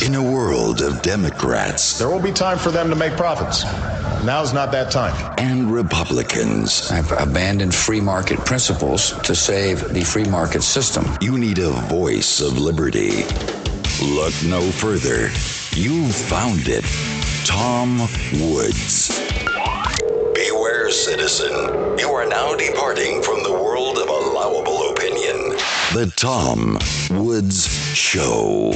In a world of Democrats, there will be time for them to make profits. Now's not that time. And Republicans. I've abandoned free market principles to save the free market system. You need a voice of liberty. Look no further. You found it. Tom Woods. Beware, citizen. You are now departing from the world of allowable opinion. The Tom Woods Show.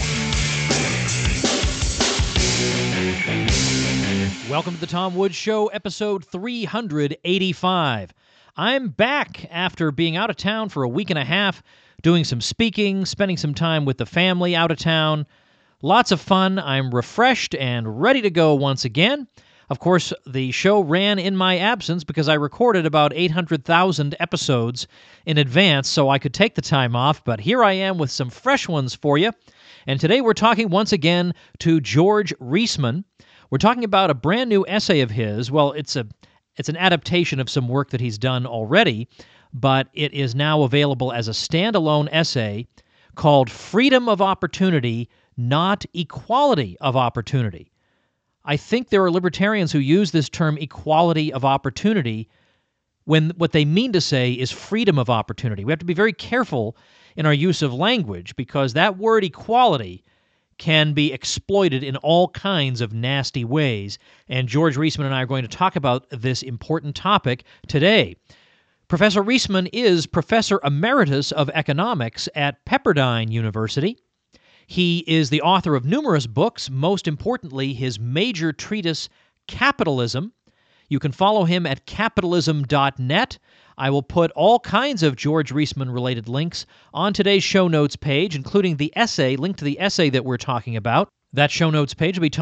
Welcome to the Tom Woods Show, episode 385. I'm back after being out of town for a week and a half, doing some speaking, spending some time with the family out of town. Lots of fun. I'm refreshed and ready to go once again. Of course, the show ran in my absence because I recorded about 800,000 episodes in advance so I could take the time off, but here I am with some fresh ones for you. And today we're talking once again to George Reisman. We're talking about a brand new essay of his. Well, it's an adaptation of some work that he's done already, but it is now available as a standalone essay called Freedom of Opportunity, Not Equality of Opportunity. I think there are libertarians who use this term equality of opportunity when what they mean to say is freedom of opportunity. We have to be very careful in our use of language because that word equality can be exploited in all kinds of nasty ways. And George Reisman and I are going to talk about this important topic today. Professor Reisman is Professor Emeritus of Economics at Pepperdine University. He is the author of numerous books, most importantly, his major treatise, Capitalism. You can follow him at capitalism.net. I will put all kinds of George Reisman-related links on today's show notes page, including the essay, link to the essay that we're talking about. That show notes page will be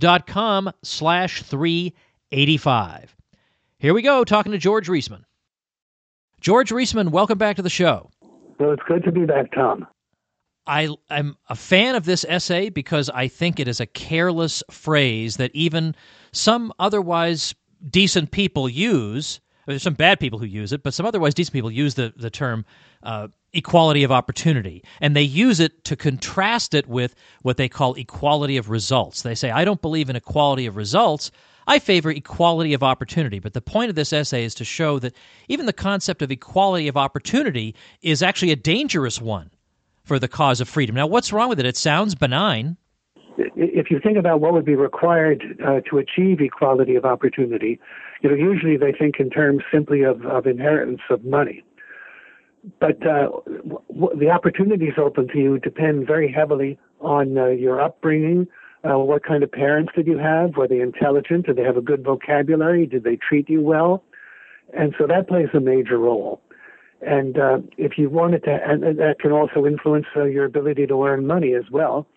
tomwoods.com/385. Here we go, talking to George Reisman. George Reisman, welcome back to the show. Well, it's good to be back, Tom. I'm a fan of this essay because I think it is a careless phrase that even some otherwise decent people use. There's some bad people who use it, but some otherwise decent people use the term equality of opportunity, and they use it to contrast it with what they call equality of results. They say, I don't believe in equality of results. I favor equality of opportunity. But the point of this essay is to show that even the concept of equality of opportunity is actually a dangerous one for the cause of freedom. Now, what's wrong with it? It sounds benign. If you think about what would be required to achieve equality of opportunity, usually they think in terms simply of inheritance of money. But the opportunities open to you depend very heavily on your upbringing. What kind of parents did you have? Were they intelligent? Did they have a good vocabulary? Did they treat you well? And so that plays a major role. And if you wanted to, and that can also influence your ability to earn money as well.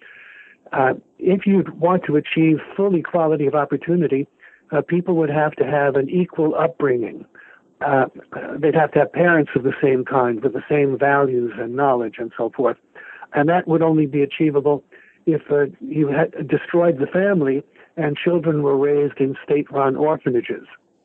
If you want to achieve full equality of opportunity, people would have to have an equal upbringing. They'd have to have parents of the same kind, with the same values and knowledge and so forth. And that would only be achievable if you had destroyed the family and children were raised in state-run orphanages,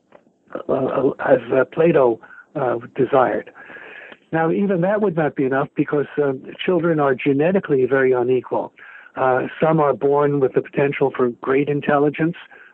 as Plato desired. Now, even that would not be enough because children are genetically very unequal. Some are born with the potential for great intelligence,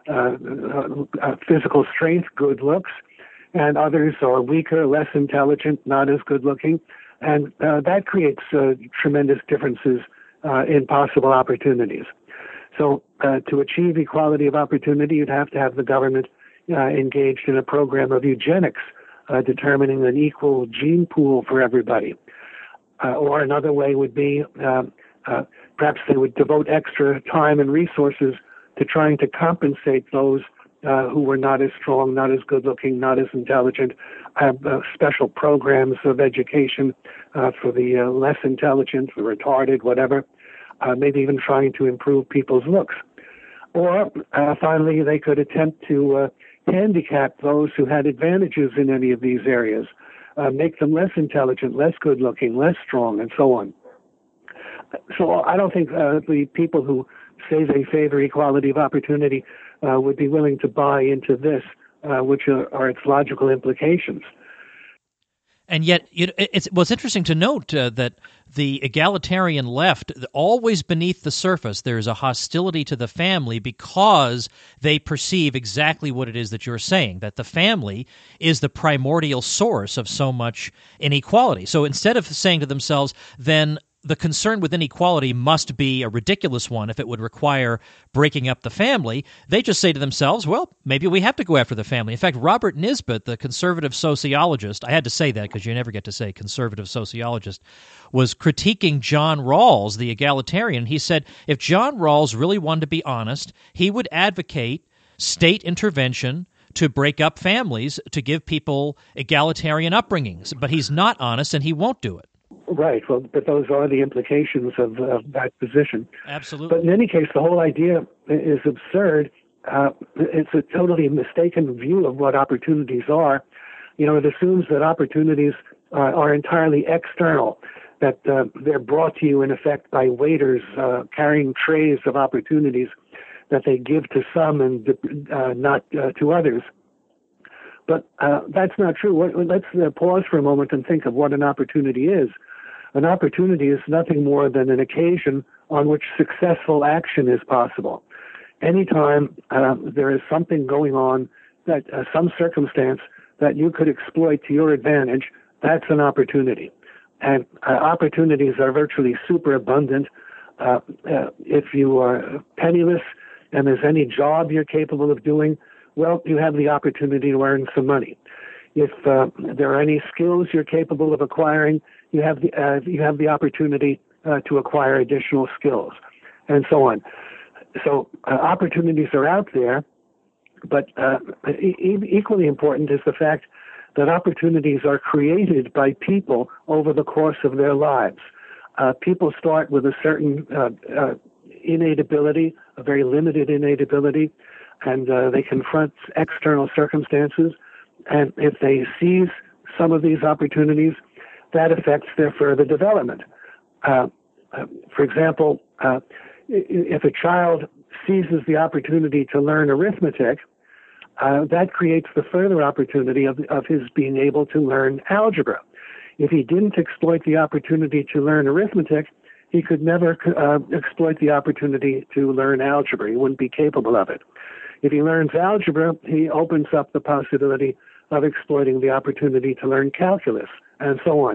physical strength, good looks, and others are weaker, less intelligent, not as good looking. And that creates tremendous differences in possible opportunities. So to achieve equality of opportunity, you'd have to have the government engaged in a program of eugenics, determining an equal gene pool for everybody. Or another way would be perhaps they would devote extra time and resources to trying to compensate those who were not as strong, not as good-looking, not as intelligent, have special programs of education for the less intelligent, the retarded, whatever, maybe even trying to improve people's looks. Or finally, they could attempt to handicap those who had advantages in any of these areas, make them less intelligent, less good-looking, less strong, and so on. So I don't think the people who say they favor equality of opportunity would be willing to buy into this, which are its logical implications. And yet, it's interesting to note that the egalitarian left, always beneath the surface, there is a hostility to the family because they perceive exactly what it is that you're saying, that the family is the primordial source of so much inequality. So instead of saying to themselves, then the concern with inequality must be a ridiculous one if it would require breaking up the family, they just say to themselves, well, maybe we have to go after the family. In fact, Robert Nisbet, the conservative sociologist, I had to say that because you never get to say conservative sociologist, was critiquing John Rawls, the egalitarian. He said if John Rawls really wanted to be honest, he would advocate state intervention to break up families, to give people egalitarian upbringings. But he's not honest, and he won't do it. Right. Well, but those are the implications of that position. Absolutely. But in any case, the whole idea is absurd. It's a totally mistaken view of what opportunities are. It assumes that opportunities are entirely external, that they're brought to you, in effect, by waiters carrying trays of opportunities that they give to some and not to others. But that's not true. Let's pause for a moment and think of what an opportunity is. An opportunity is nothing more than an occasion on which successful action is possible. Anytime there is something going on, that some circumstance that you could exploit to your advantage, that's an opportunity. And opportunities are virtually superabundant. If you are penniless and there's any job you're capable of doing, well, you have the opportunity to earn some money. If there are any skills you're capable of acquiring, you have the opportunity to acquire additional skills, and so on. So opportunities are out there, but equally important is the fact that opportunities are created by people over the course of their lives. People start with a certain innate ability, a very limited innate ability, and they confront external circumstances. And if they seize some of these opportunities, that affects their further development. For example, if a child seizes the opportunity to learn arithmetic, that creates the further opportunity of his being able to learn algebra. If he didn't exploit the opportunity to learn arithmetic, he could never exploit the opportunity to learn algebra. He wouldn't be capable of it. If he learns algebra, he opens up the possibility of exploiting the opportunity to learn calculus, and so on.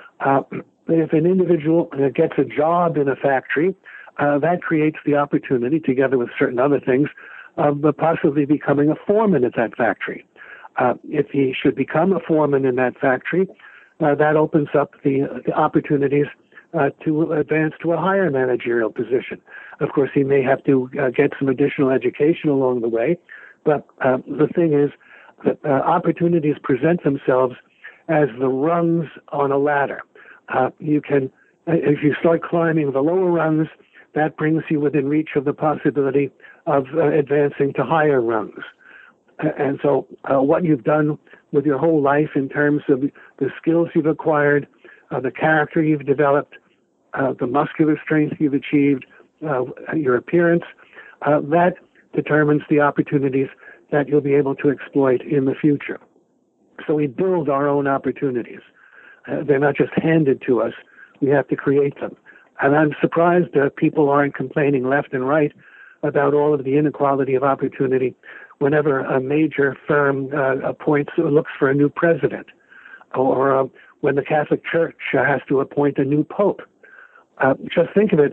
If an individual gets a job in a factory, that creates the opportunity, together with certain other things, of possibly becoming a foreman at that factory. If he should become a foreman in that factory, that opens up the opportunities to advance to a higher managerial position. Of course, he may have to get some additional education along the way, but the thing is that opportunities present themselves as the rungs on a ladder. You can, if you start climbing the lower rungs, that brings you within reach of the possibility of advancing to higher rungs. And so what you've done with your whole life in terms of the skills you've acquired, the character you've developed, the muscular strength you've achieved, your appearance, that determines the opportunities that you'll be able to exploit in the future. So we build our own opportunities. They're not just handed to us. We have to create them. And I'm surprised people aren't complaining left and right about all of the inequality of opportunity whenever a major firm appoints or looks for a new president, or when the Catholic Church has to appoint a new pope. Just think of it.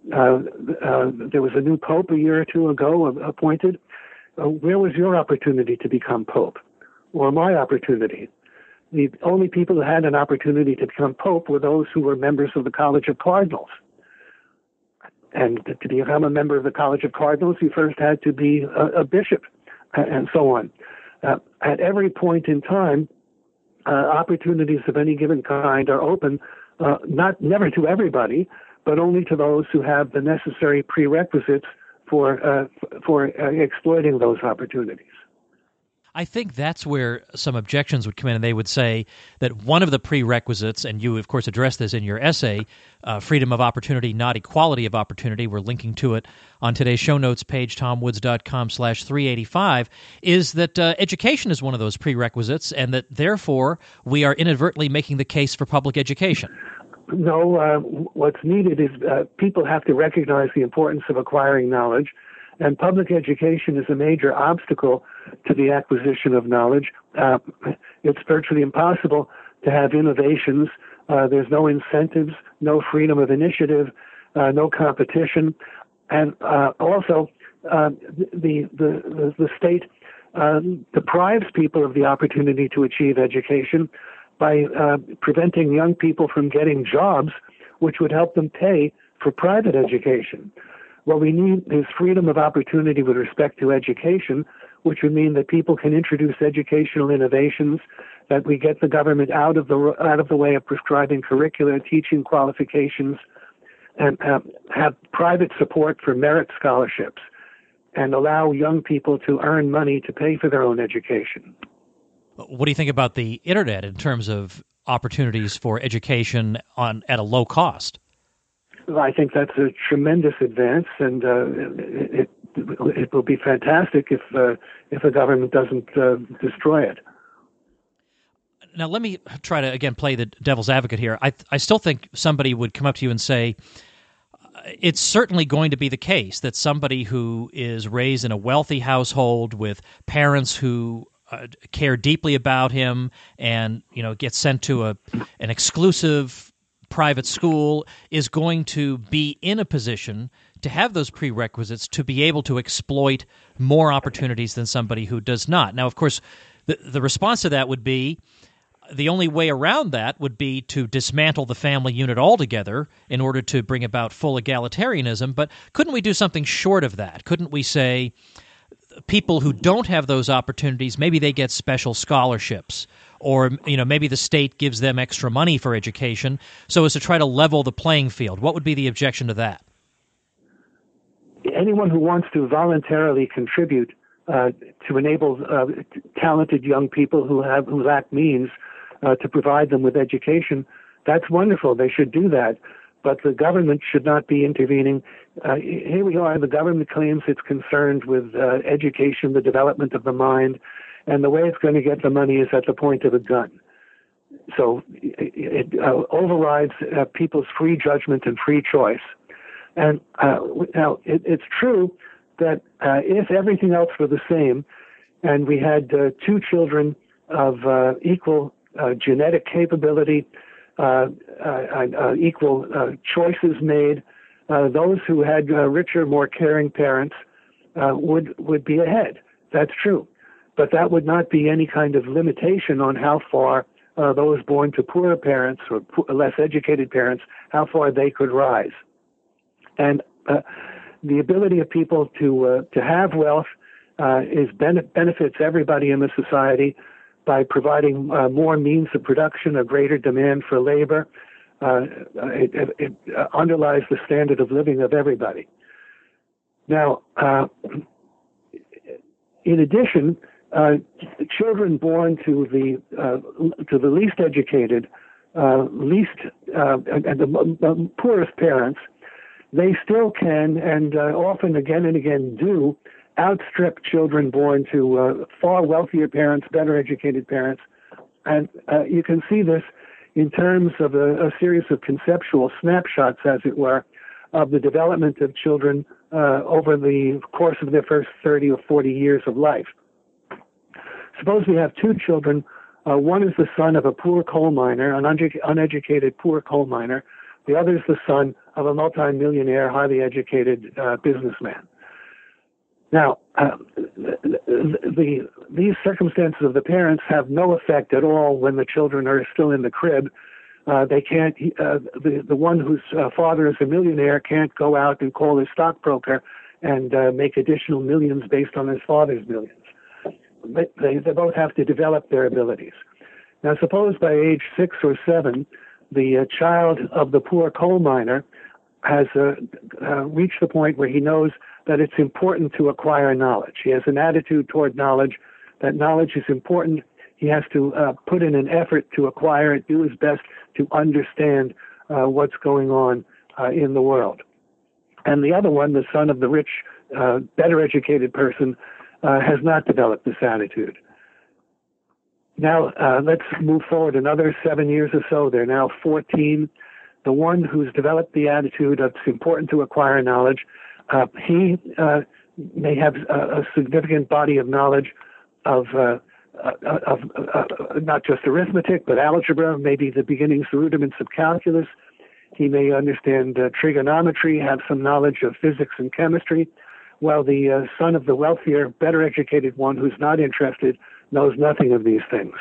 There was a new pope a year or two ago appointed. Where was your opportunity to become pope, or my opportunity? The only people who had an opportunity to become pope were those who were members of the College of Cardinals. And to become a member of the College of Cardinals, you first had to be a bishop, and so on. At every point in time, opportunities of any given kind are open, never to everybody, but only to those who have the necessary prerequisites for exploiting those opportunities. I think that's where some objections would come in, and they would say that one of the prerequisites, and you, of course, address this in your essay, freedom of opportunity, not equality of opportunity, we're linking to it on today's show notes page, tomwoods.com/385, is that education is one of those prerequisites, and that, therefore, we are inadvertently making the case for public education. No, what's needed is people have to recognize the importance of acquiring knowledge, and public education is a major obstacle to the acquisition of knowledge. It's virtually impossible to have innovations. There's no incentives, no freedom of initiative, no competition, and also the state deprives people of the opportunity to achieve education by preventing young people from getting jobs, which would help them pay for private education. What we need is freedom of opportunity with respect to education, which would mean that people can introduce educational innovations, that we get the government out of the way of prescribing curricula, teaching qualifications, and have private support for merit scholarships, and allow young people to earn money to pay for their own education. What do you think about the internet in terms of opportunities for education at a low cost? I think that's a tremendous advance, and it will be fantastic if the government doesn't destroy it. Now, let me try to, again, play the devil's advocate here. I still think somebody would come up to you and say, it's certainly going to be the case that somebody who is raised in a wealthy household with parents who care deeply about him and, gets sent to an exclusive private school is going to be in a position to have those prerequisites to be able to exploit more opportunities than somebody who does not. Now, of course, the response to that would be the only way around that would be to dismantle the family unit altogether in order to bring about full egalitarianism. But couldn't we do something short of that? Couldn't we say people who don't have those opportunities, maybe they get special scholarships, or maybe the state gives them extra money for education, so as to try to level the playing field? What would be the objection to that? Anyone who wants to voluntarily contribute to enable talented young people who lack means to provide them with education, that's wonderful. They should do that. But the government should not be intervening. Here we are, the government claims it's concerned with education, the development of the mind, and the way it's going to get the money is at the point of a gun. So it overrides people's free judgment and free choice. And now it's true that if everything else were the same, and we had two children of equal genetic capability, equal choices made, those who had richer, more caring parents would be ahead. That's true. But that would not be any kind of limitation on how far those born to poorer parents or less educated parents, how far they could rise. And the ability of people to have wealth benefits everybody in the society by providing more means of production, a greater demand for labor. It underlies the standard of living of everybody. Now, in addition, children born to the least educated, and the poorest parents, they still can, and often again and again do, outstrip children born to far wealthier parents, better educated parents. And you can see this in terms of a series of conceptual snapshots, as it were, of the development of children over the course of their first 30 or 40 years of life. Suppose we have two children. One is the son of a poor coal miner, an uneducated poor coal miner. The other is the son of a multimillionaire, highly educated businessman. Now, these circumstances of the parents have no effect at all when the children are still in the crib. They can't. The one whose father is a millionaire can't go out and call his stockbroker and make additional millions based on his father's millions. They both have to develop their abilities. Now, suppose by age 6 or 7, the child of the poor coal miner has reached the point where he knows that it's important to acquire knowledge. He has an attitude toward knowledge that knowledge is important. He has to put in an effort to acquire it, do his best to understand what's going on in the world. And the other one, the son of the rich, better educated person, has not developed this attitude. Now, let's move forward another 7 years or so. They're now 14. The one who's developed the attitude of it's important to acquire knowledge, he may have a significant body of knowledge of not just arithmetic, but algebra, maybe the beginnings, the rudiments of calculus. He may understand trigonometry, have some knowledge of physics and chemistry, while the son of the wealthier, better educated one who's not interested knows nothing of these things.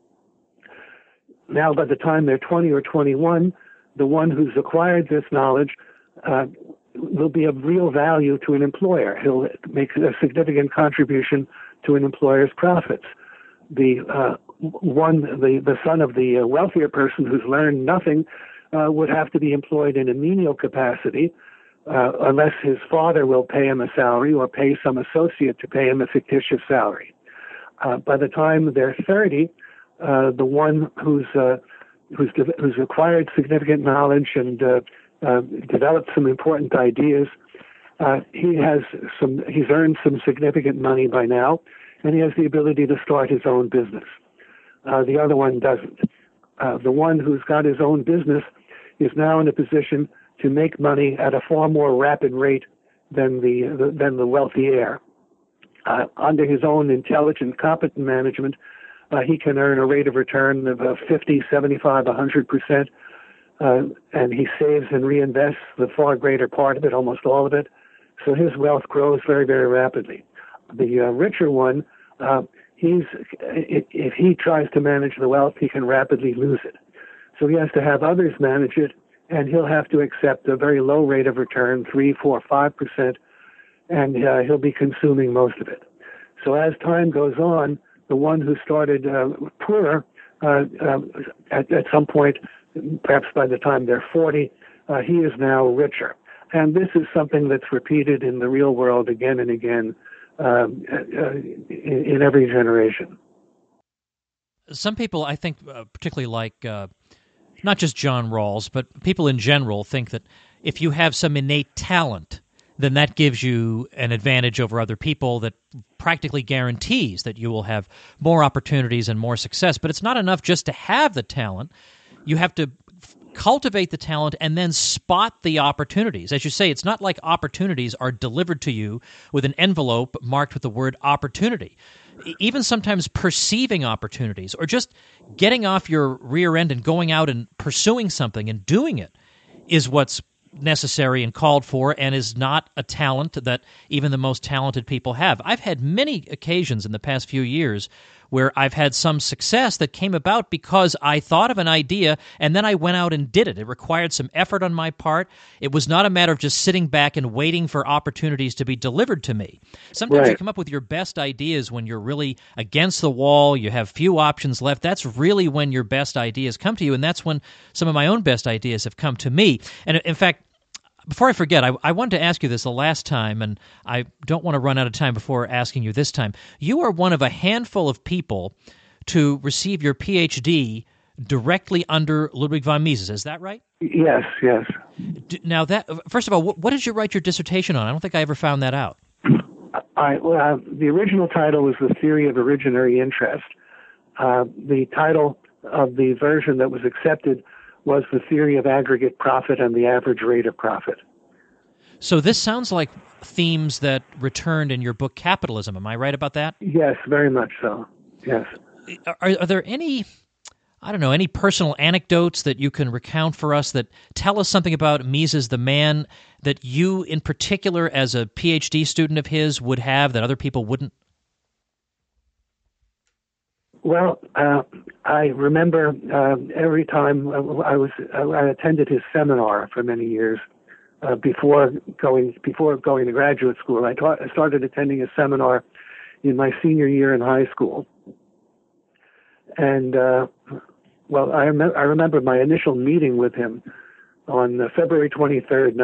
Now, by the time they're 20 or 21, the one who's acquired this knowledge will be of real value to an employer. He'll make a significant contribution to an employer's profits. The son of the wealthier person who's learned nothing would have to be employed in a menial capacity unless his father will pay him a salary or pay some associate to pay him a fictitious salary. By the time they're 30, the one who's acquired significant knowledge and developed some important ideas, he's earned some significant money by now, and he has the ability to start his own business. The other one doesn't. The one who's got his own business is now in a position to make money at a far more rapid rate than the wealthy heir. Under his own intelligent, competent management, he can earn a rate of return of 50, 75, 100%, and he saves and reinvests the far greater part of it, almost all of it. So his wealth grows very, very rapidly. The richer one, if he tries to manage the wealth, he can rapidly lose it. So he has to have others manage it, and he'll have to accept a very low rate of return, 3, 4, 5%, and he'll be consuming most of it. So as time goes on, the one who started poorer, at some point, perhaps by the time they're 40, he is now richer. And this is something that's repeated in the real world again and again in every generation. Some people, I think, particularly like not just John Rawls, but people in general think that if you have some innate talent, then that gives you an advantage over other people that practically guarantees that you will have more opportunities and more success. But it's not enough just to have the talent. You have to cultivate the talent and then spot the opportunities. As you say, it's not like opportunities are delivered to you with an envelope marked with the word opportunity. Even sometimes perceiving opportunities or just getting off your rear end and going out and pursuing something and doing it is what's necessary and called for, and is not a talent that even the most talented people have. I've had many occasions in the past few years where I've had some success that came about because I thought of an idea and then I went out and did it. It required some effort on my part. It was not a matter of just sitting back and waiting for opportunities to be delivered to me. Sometimes you come up with your best ideas when you're really against the wall, you have few options left. That's really when your best ideas come to you, and that's when some of my own best ideas have come to me. And in fact, before I forget, I wanted to ask you this the last time, and I don't want to run out of time before asking you this time. You are one of a handful of people to receive your Ph.D. directly under Ludwig von Mises. Is that right? Yes, yes. Now, first of all, what did you write your dissertation on? I don't think I ever found that out. The original title was The Theory of Originary Interest. The title of the version that was accepted was The Theory of Aggregate Profit and the Average Rate of Profit. So this sounds like themes that returned in your book Capitalism. Am I right about that? Yes, very much so. Yes. Are there any personal anecdotes that you can recount for us that tell us something about Mises, the man, that you in particular as a PhD student of his would have that other people wouldn't? Well, I remember every time I attended his seminar for many years before going to graduate school. I started attending a seminar in my senior year in high school, and I remember my initial meeting with him on February 23rd,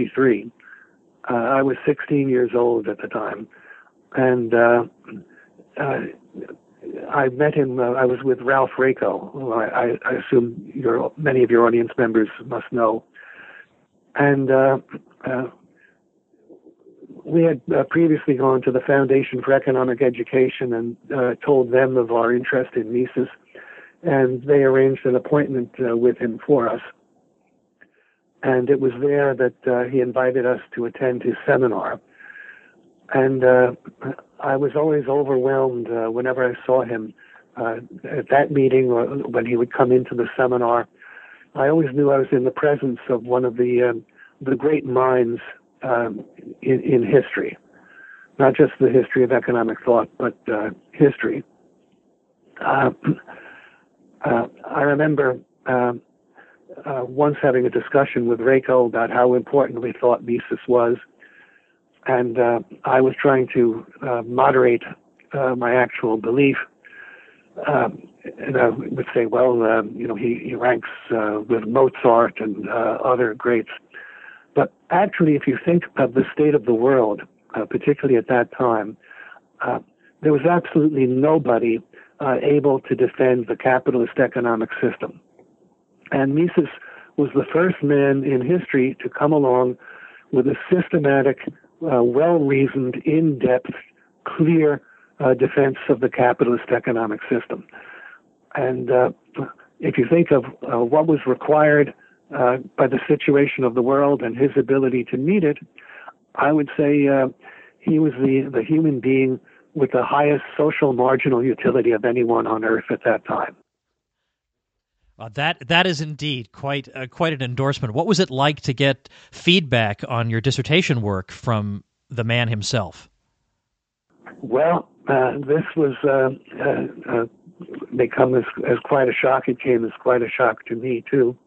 1953. I was 16 years old at the time, and I met him. I was with Ralph Rako, who I assume many of your audience members must know. And we had previously gone to the Foundation for Economic Education and told them of our interest in Mises, and they arranged an appointment with him for us. And it was there that he invited us to attend his seminar. And I was always overwhelmed whenever I saw him at that meeting or when he would come into the seminar. I always knew I was in the presence of one of the great minds in history, not just the history of economic thought, but history. I remember once having a discussion with Rako about how important we thought Mises was, and I was trying to moderate my actual belief. And I would say, well, he ranks with Mozart and other greats. But actually, if you think of the state of the world, particularly at that time, there was absolutely nobody able to defend the capitalist economic system. And Mises was the first man in history to come along with a systematic, well-reasoned, in-depth, clear defense of the capitalist economic system. And if you think of what was required by the situation of the world and his ability to meet it, I would say he was the human being with the highest social marginal utility of anyone on earth at that time. That is indeed quite an endorsement. What was it like to get feedback on your dissertation work from the man himself? Well, this was may come as quite a shock. It came as quite a shock to me too.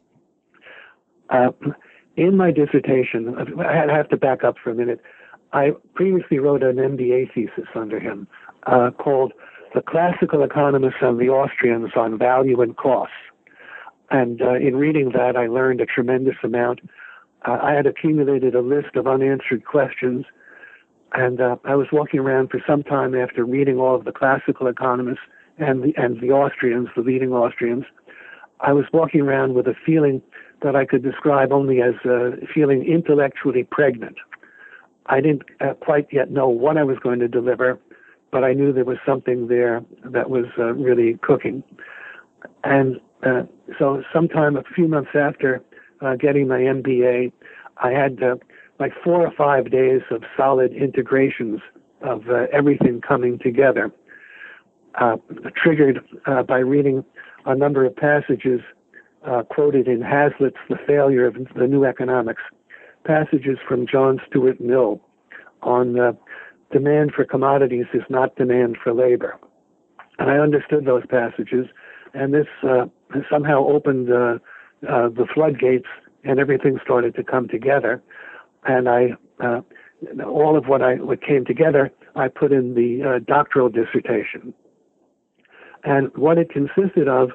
In my dissertation, I have to back up for a minute. I previously wrote an MBA thesis under him called "The Classical Economists and the Austrians on Value and Costs." And in reading that, I learned a tremendous amount. I had accumulated a list of unanswered questions, and I was walking around for some time after reading all of the classical economists and the Austrians, the leading Austrians. I was walking around with a feeling that I could describe only as feeling intellectually pregnant. I didn't quite yet know what I was going to deliver, but I knew there was something there that was really cooking. And so sometime a few months after getting my MBA, I had like 4 or 5 days of solid integrations of everything coming together, triggered by reading a number of passages quoted in Hazlitt's The Failure of the New Economics, passages from John Stuart Mill on demand for commodities is not demand for labor. And I understood those passages, and this somehow opened the floodgates, and everything started to come together. And all of what came together, I put in the doctoral dissertation. And what it consisted of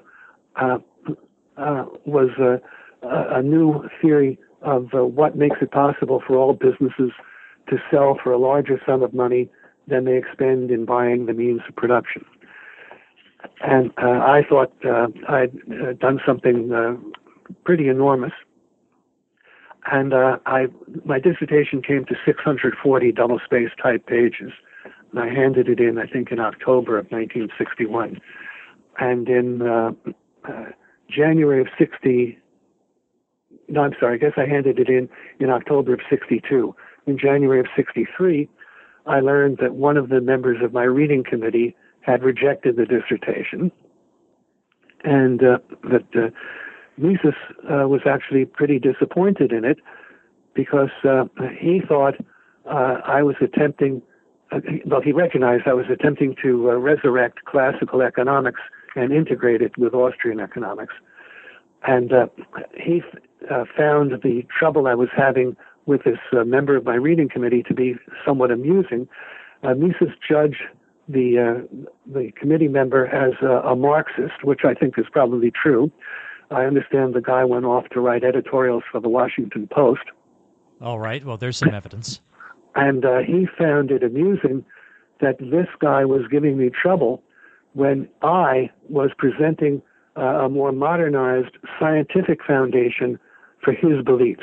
was a new theory of what makes it possible for all businesses to sell for a larger sum of money than they expend in buying the means of production. And I thought I'd done something pretty enormous. And my dissertation came to 640 double-spaced type pages. And I handed it in, I think, in October of 1961. And in January of 60, no, I'm sorry, I guess I handed it in October of 62. In January of 63, I learned that one of the members of my reading committee had rejected the dissertation, and that Mises was actually pretty disappointed in it because he thought I was attempting, he recognized I was attempting to resurrect classical economics and integrate it with Austrian economics. And he found the trouble I was having with this member of my reading committee to be somewhat amusing. Mises judged the committee member as a Marxist, which I think is probably true. I understand the guy went off to write editorials for the Washington Post. All right. Well, there's some evidence. And he found it amusing that this guy was giving me trouble when I was presenting a more modernized scientific foundation for his beliefs.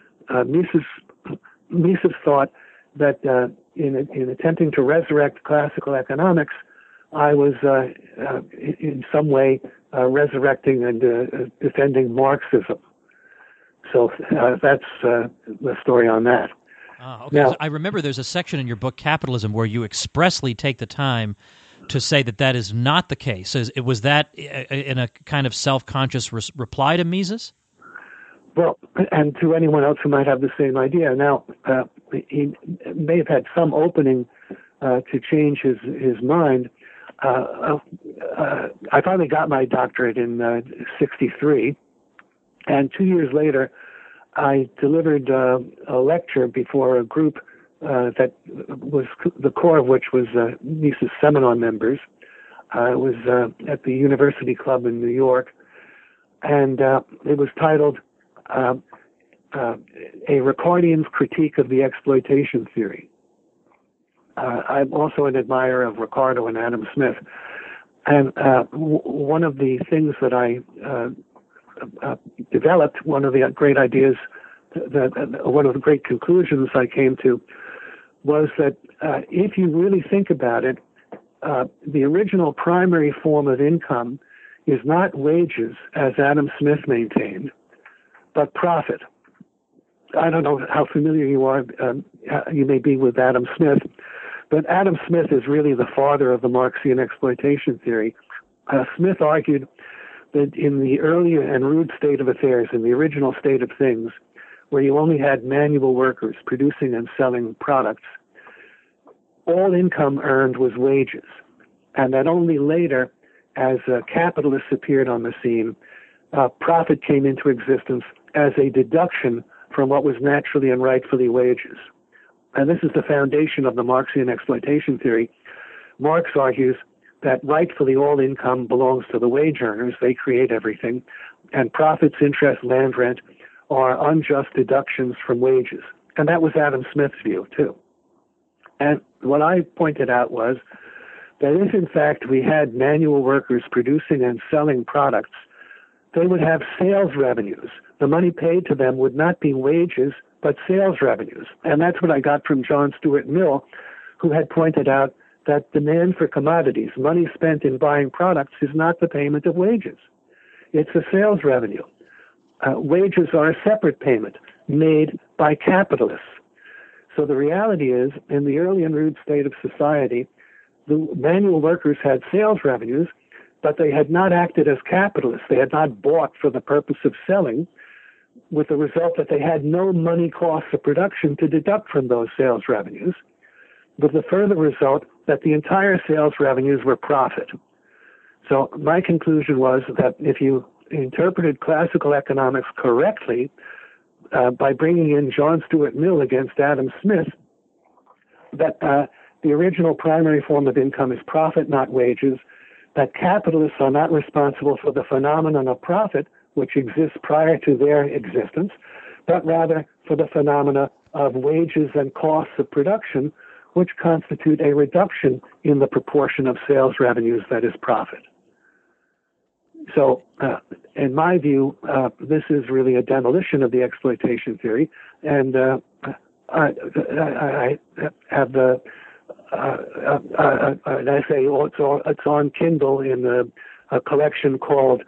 Mises thought that in attempting to resurrect classical economics, I was in some way resurrecting and defending Marxism. So that's the story on that. Okay. Now, I remember there's a section in your book, Capitalism, where you expressly take the time to say that that is not the case. Was that in a kind of self-conscious reply to Mises? Well, and to anyone else who might have the same idea. Now, he may have had some opening to change his mind. I finally got my doctorate in '63, and 2 years later, I delivered a lecture before a group that was the core of which was Mises seminar members. It was at the University Club in New York, and it was titled A Ricardian's Critique of the Exploitation Theory. I'm also an admirer of Ricardo and Adam Smith, and one of the things that I developed, one of the great ideas, one of the great conclusions I came to, was that if you really think about it, the original primary form of income is not wages, as Adam Smith maintained, but profit. I don't know how familiar you are, you may be with Adam Smith, but Adam Smith is really the father of the Marxian exploitation theory. Smith argued that in the early and rude state of affairs, in the original state of things, where you only had manual workers producing and selling products, all income earned was wages. And that only later, as capitalists appeared on the scene, profit came into existence as a deduction from what was naturally and rightfully wages. And this is the foundation of the Marxian exploitation theory. Marx argues that rightfully all income belongs to the wage earners. They create everything. And profits, interest, land rent are unjust deductions from wages. And that was Adam Smith's view, too. And what I pointed out was that if, in fact, we had manual workers producing and selling products, they would have sales revenues. The money paid to them would not be wages, but sales revenues. And that's what I got from John Stuart Mill, who had pointed out that demand for commodities, money spent in buying products, is not the payment of wages. It's a sales revenue. Wages are a separate payment made by capitalists. So the reality is, in the early and rude state of society, the manual workers had sales revenues, but they had not acted as capitalists. They had not bought for the purpose of selling, with the result that they had no money costs of production to deduct from those sales revenues, with the further result that the entire sales revenues were profit. So my conclusion was that if you interpreted classical economics correctly, by bringing in John Stuart Mill against Adam Smith, that the original primary form of income is profit, not wages, that capitalists are not responsible for the phenomenon of profit, which exists prior to their existence, but rather for the phenomena of wages and costs of production, which constitute a reduction in the proportion of sales revenues that is profit. So, in my view, this is really a demolition of the exploitation theory, and I have an essay. It's on Kindle in a collection called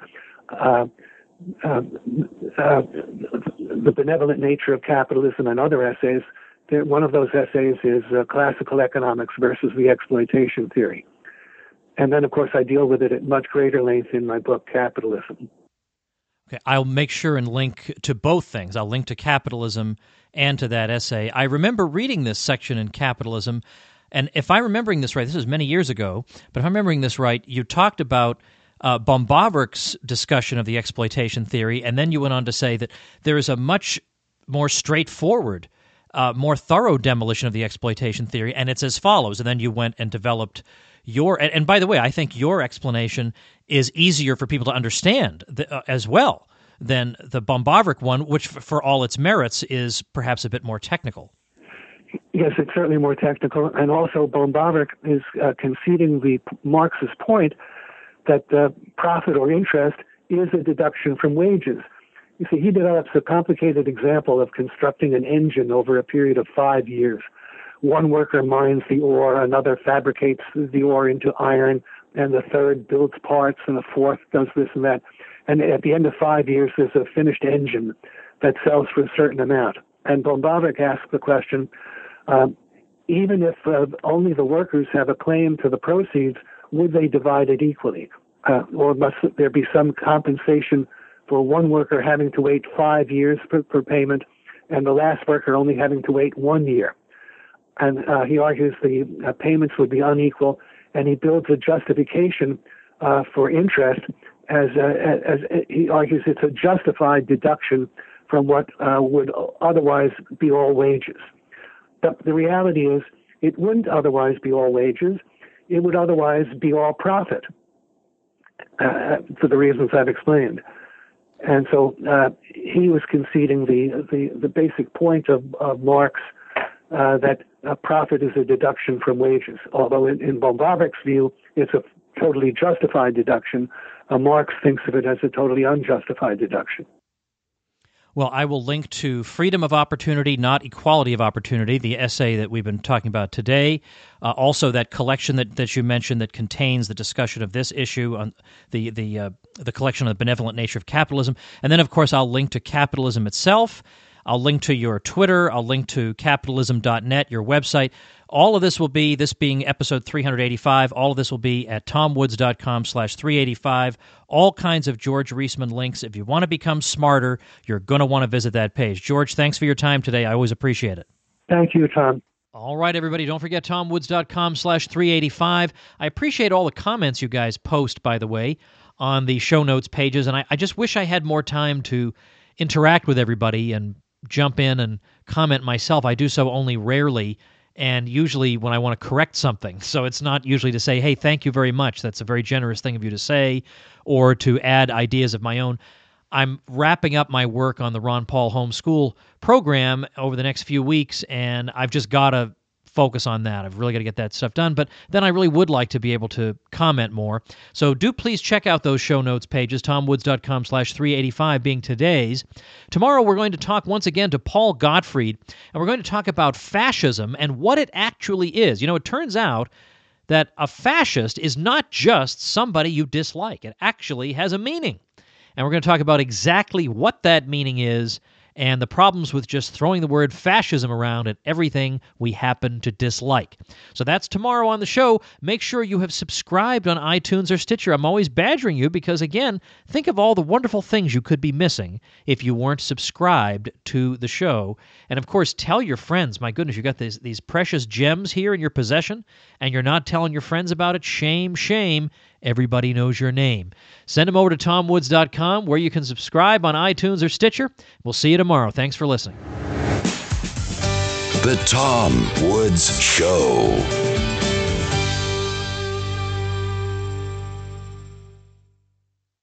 The Benevolent Nature of Capitalism and Other Essays. One of those essays is Classical Economics versus the Exploitation Theory. And then, of course, I deal with it at much greater length in my book, Capitalism. Okay, I'll make sure and link to both things. I'll link to Capitalism and to that essay. I remember reading this section in Capitalism, and if I'm remembering this right, this was many years ago, but if I'm remembering this right, you talked about Bombavrik's discussion of the exploitation theory, and then you went on to say that there is a much more straightforward, more thorough demolition of the exploitation theory, and it's as follows. And then you went and developed your, and by the way, I think your explanation is easier for people to understand as well than the Bombavrik one, which for all its merits is perhaps a bit more technical. Yes, it's certainly more technical. And also, von Bavarick is conceding Marx's point that profit or interest is a deduction from wages. You see, he develops a complicated example of constructing an engine over a period of 5 years. One worker mines the ore, another fabricates the ore into iron, and the third builds parts, and the fourth does this and that. And at the end of 5 years, there's a finished engine that sells for a certain amount. And von Bavarick asks the question, even if only the workers have a claim to the proceeds, would they divide it equally? Or must there be some compensation for one worker having to wait 5 years for payment and the last worker only having to wait 1 year? And he argues the payments would be unequal, and he builds a justification for interest as he argues it's a justified deduction from what would otherwise be all wages. But the reality is it wouldn't otherwise be all wages. It would otherwise be all profit for the reasons I've explained. And so he was conceding the basic point of Marx that profit is a deduction from wages. Although in von Bavarick's view, it's a totally justified deduction, Marx thinks of it as a totally unjustified deduction. Well, I will link to Freedom of Opportunity, Not Equality of Opportunity, the essay that we've been talking about today. Also, that collection that you mentioned that contains the discussion of this issue on the collection on the benevolent nature of capitalism. And then, of course, I'll link to capitalism itself. I'll link to your Twitter. I'll link to capitalism.net, your website. All of this will be, this being episode 385, all of this will be at tomwoods.com/385. All kinds of George Reisman links. If you want to become smarter, you're going to want to visit that page. George, thanks for your time today. I always appreciate it. Thank you, Tom. All right, everybody, don't forget tomwoods.com/385. I appreciate all the comments you guys post, by the way, on the show notes pages, and I just wish I had more time to interact with everybody and jump in and comment myself. I do so only rarely, and usually when I want to correct something. So it's not usually to say, hey, thank you very much. That's a very generous thing of you to say, or to add ideas of my own. I'm wrapping up my work on the Ron Paul Homeschool program over the next few weeks, and I've just got to focus on that. I've really got to get that stuff done, but then I really would like to be able to comment more. So do please check out those show notes pages, tomwoods.com/385 being today's. Tomorrow we're going to talk once again to Paul Gottfried, and we're going to talk about fascism and what it actually is. You know, it turns out that a fascist is not just somebody you dislike. It actually has a meaning. And we're going to talk about exactly what that meaning is and the problems with just throwing the word fascism around at everything we happen to dislike. So that's tomorrow on the show. Make sure you have subscribed on iTunes or Stitcher. I'm always badgering you because, again, think of all the wonderful things you could be missing if you weren't subscribed to the show. And, of course, tell your friends. My goodness, you got these precious gems here in your possession, and you're not telling your friends about it. Shame, shame. Everybody knows your name. Send them over to tomwoods.com where you can subscribe on iTunes or Stitcher. We'll see you tomorrow. Thanks for listening. The Tom Woods Show.